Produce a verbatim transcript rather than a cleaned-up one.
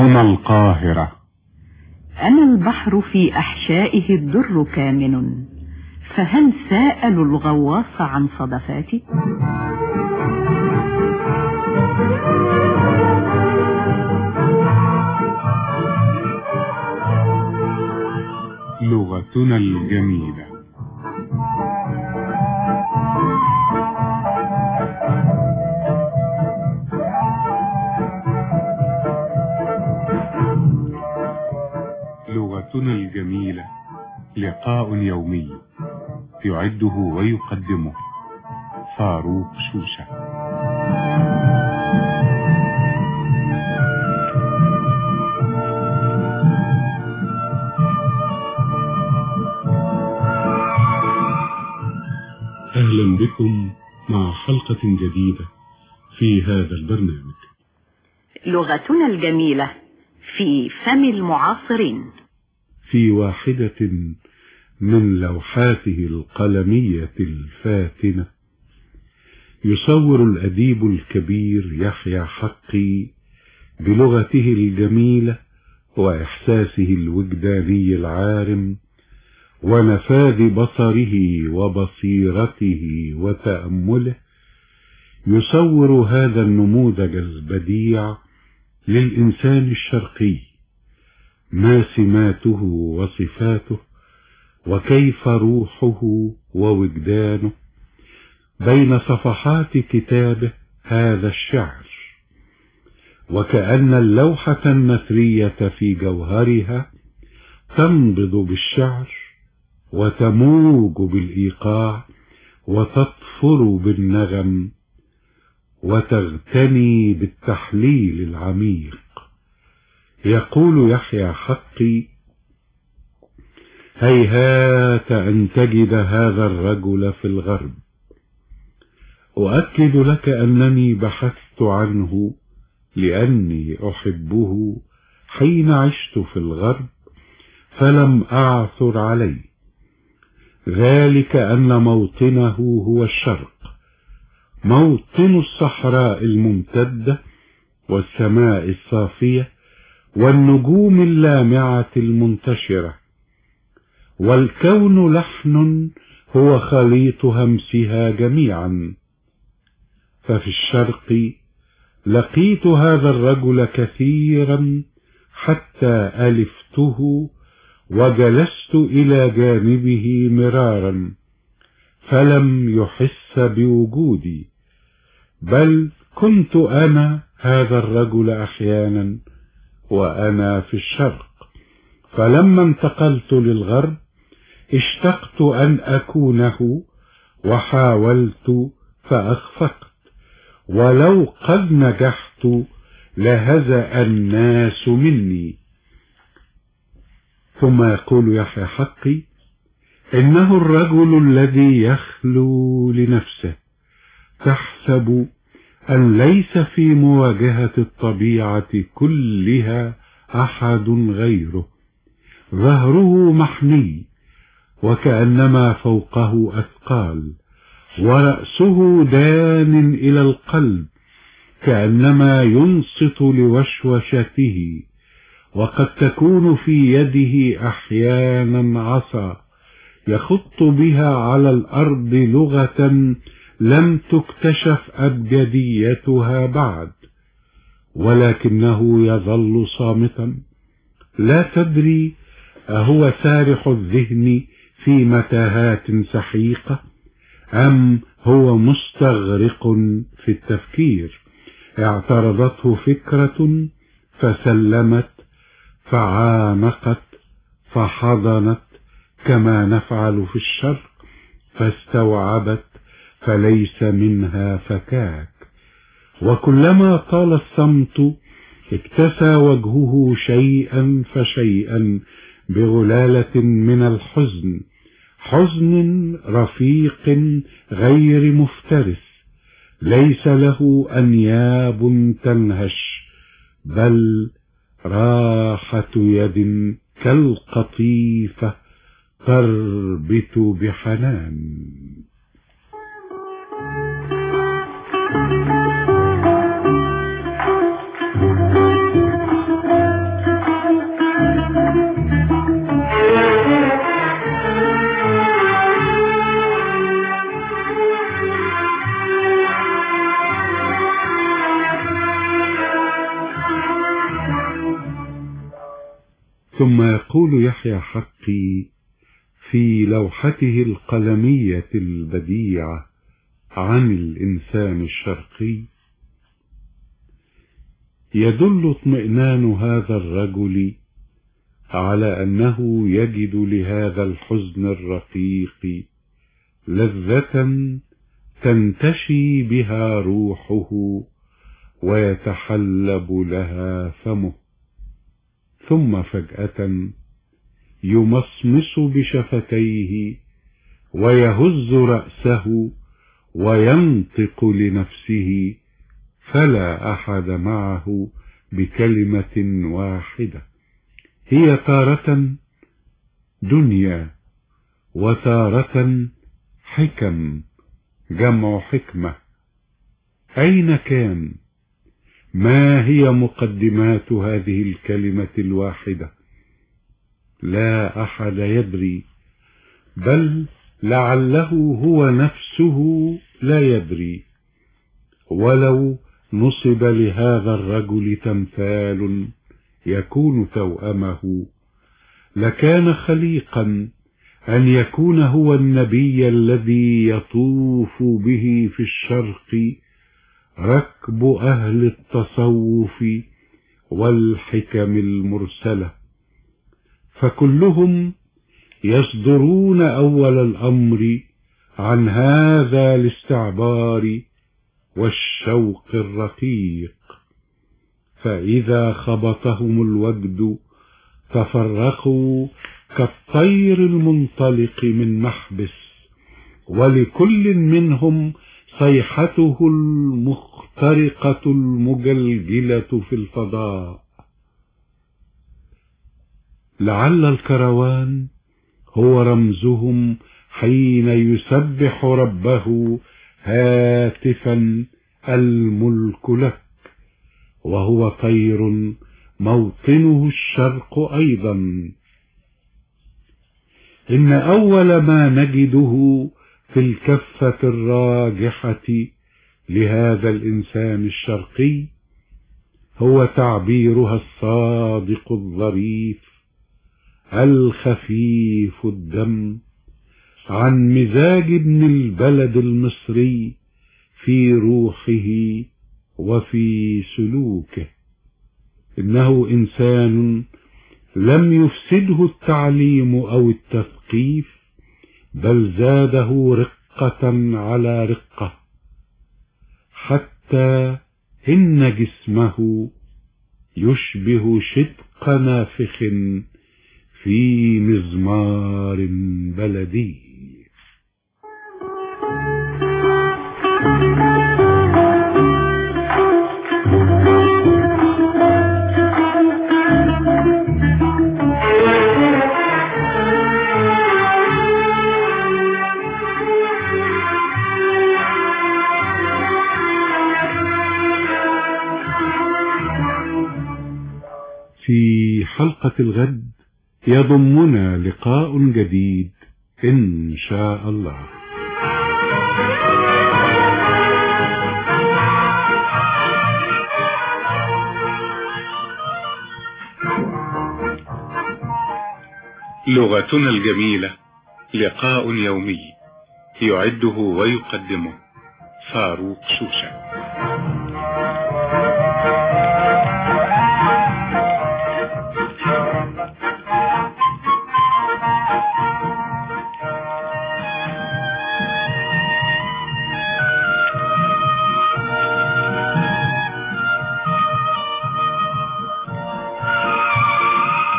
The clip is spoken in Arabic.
هنا القاهرة. أنا البحر في أحشائه الدر كامن، فهل سأل الغواص عن صدفاتي؟ لغتنا الجميلة. لغتنا الجميلة لقاء يومي يعده ويقدمه فاروق شوشة. أهلا بكم مع حلقة جديدة في هذا البرنامج. لغتنا الجميلة في فم المعاصرين. في واحدة من لوحاته القلمية الفاتنة يصور الأديب الكبير يحيى حقي بلغته الجميلة وإحساسه الوجداني العارم ونفاذ بصره وبصيرته وتأمله، يصور هذا النموذج البديع للإنسان الشرقي، ما سماته وصفاته وكيف روحه ووجدانه بين صفحات كتابه هذا الشعر، وكأن اللوحة النثرية في جوهرها تنبض بالشعر وتموج بالإيقاع وتطفر بالنغم وتغتني بالتحليل العميق. يقول يحيى حقي: هيهات أن تجد هذا الرجل في الغرب. أؤكد لك أنني بحثت عنه لأني أحبه حين عشت في الغرب فلم أعثر عليه، ذلك أن موطنه هو الشرق، موطن الصحراء الممتدة والسماء الصافية والنجوم اللامعة المنتشرة، والكون لحن هو خليط همسها جميعا. ففي الشرق لقيت هذا الرجل كثيرا حتى ألفته وجلست إلى جانبه مرارا فلم يحس بوجودي، بل كنت أنا هذا الرجل أحيانا وأنا في الشرق. فلما انتقلت للغرب اشتقت أن أكونه وحاولت فأخفقت، ولو قد نجحت لهزأ الناس مني. ثم يقول يحيى حقي: إنه الرجل الذي يخلو لنفسه، تحسب أن ليس في مواجهة الطبيعة كلها أحد غيره، ظهره محني وكأنما فوقه أثقال، ورأسه دان إلى القلب كأنما ينصت لوشوشته، وقد تكون في يده أحيانا عصا يخط بها على الأرض لغة لم تكتشف أبجديتها بعد، ولكنه يظل صامتا، لا تدري أهو سارح الذهن في متاهات سحيقة أم هو مستغرق في التفكير. اعترضته فكرة فسلمت فعانقت فحضنت كما نفعل في الشرق، فاستوعبت فليس منها فكاك. وكلما طال الصمت اكتسى وجهه شيئا فشيئا بغلالة من الحزن، حزن رفيق غير مفترس، ليس له أنياب تنهش، بل راحة يد كالقطيفة تربت بحنان. ثم يقول يحيى حقي في لوحته القلمية البديعة عن الإنسان الشرقي: يدل اطمئنان هذا الرجل على أنه يجد لهذا الحزن الرقيق لذة تنتشي بها روحه ويتحلب لها فمه، ثم فجأة يمصمص بشفتيه ويهز رأسه وينطق لنفسه فلا أحد معه بكلمة واحدة، هي تارة دنيا وتارة حكم، جمع حكمة. أين كان؟ ما هي مقدمات هذه الكلمة الواحدة؟ لا أحد يدري، بل لعله هو نفسه لا يدري. ولو نصب لهذا الرجل تمثال يكون توأمه لكان خليقا أن يكون هو النبي الذي يطوف به في الشرق ركب أهل التصوف والحكم المرسلة، فكلهم يصدرون أول الأمر عن هذا الاستعبار والشوق الرقيق، فإذا خبطهم الوجد تفرقوا كالطير المنطلق من محبس، ولكل منهم صيحته المخترقة المجلجلة في الفضاء. لعل الكروان هو رمزهم حين يسبح ربه هاتفا الملك لك، وهو طير موطنه الشرق أيضا. إن أول ما نجده في الكفة الراجحة لهذا الإنسان الشرقي هو تعبيرها الصادق الظريف الخفيف الدم عن مزاج ابن البلد المصري في روحه وفي سلوكه. إنه إنسان لم يفسده التعليم أو التثقيف، بل زاده رقة على رقة، حتى إن جسمه يشبه شدق نافخ في مزمار بلدي. في حلقة الغد يضمنا لقاء جديد إن شاء الله. لغتنا الجميلة لقاء يومي يعده ويقدمه فاروق شوشة.